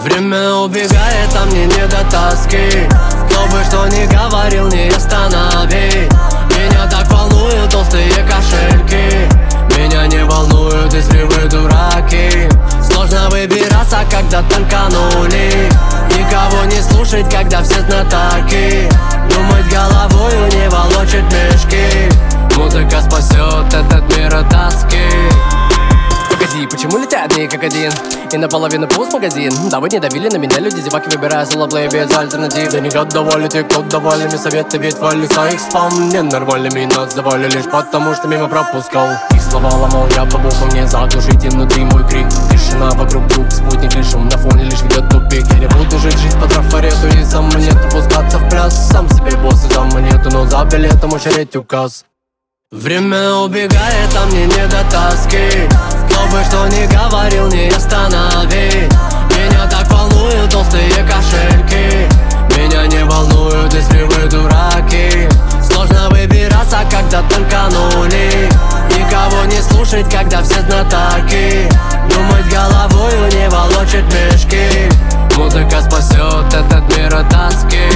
Время убегает, а мне не до тоски. Кто бы что ни говорил, не останови. Меня так волнуют толстые кошельки. Меня не волнуют, если вы дураки. Сложно выбираться, когда танканули. Никого не слушать, когда все знатоки. Думать головою, не волочить мешки. Музыка спасет этот мир от тоски. Погоди, почему летят дни как один? И наполовину пуст магазин. Да вы не давили на меня, люди зеваки, выбирая соло-плей без альтернатив. Да не отдавали те, кто давали мне советы, ведь вали своих спам. Ненормальными нас давали лишь потому, что мимо пропускал. Их слова ломал я по буквам, не заглушите внутри мой крик. Тишина вокруг друг, спутник и шум на фоне лишь ведет тупик. Я не буду жить жизнь по трафарету и сам монету пускаться в пляс. Сам себе босс и сам монету, но за билетом очередь указ. Время убегает, а мне не до тоски. Кто бы что ни говорил, не останови. Меня так волнуют толстые кошельки. Меня не волнуют, если вы дураки. Сложно выбираться, когда танканули. Никого не слушать, когда все знатоки. Думать головою, не волочить мешки. Музыка спасет этот мир от тоски.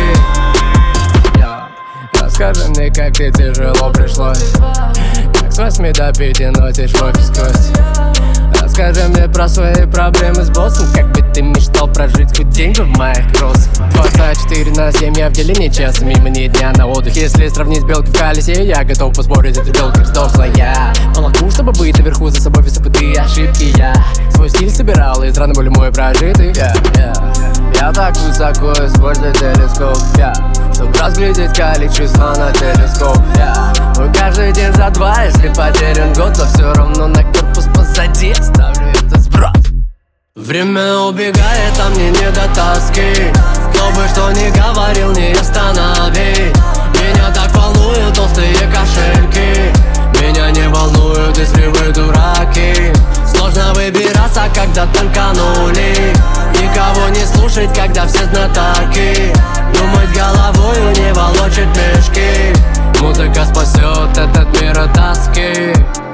Расскажи мне, как тебе тяжело пришлось. Как с 8 до 5 носишь офис кость. Расскажи мне про свои проблемы с боссом. Как бы ты мечтал прожить хоть день в моих кроссах. 24/7 я в деле не часто, мимо ни дня на отдых. Если сравнить белки в колесе, я готов поспорить, эта белка сдохла. Я волоку, чтобы быть наверху, за собой весы и ошибки. Я свой стиль собирал из раны боли мой прожитый. Я так высоко использую телескоп, чтобы разглядеть количество на телескоп. Мы каждый день за два, если потерян год, то все равно на корпус позади ставлю этот сброс. Время убегает, а мне не до тоски. Кто бы что ни говорил, не останови. Меня так волнуют толстые кошельки. Меня не волнуют, если вы дураки. Сложно выбираться, когда танканули. Никого не слушать, когда все знатоки. Думать головою, не волочить мешки. Музыка спасет этот мир от тоски.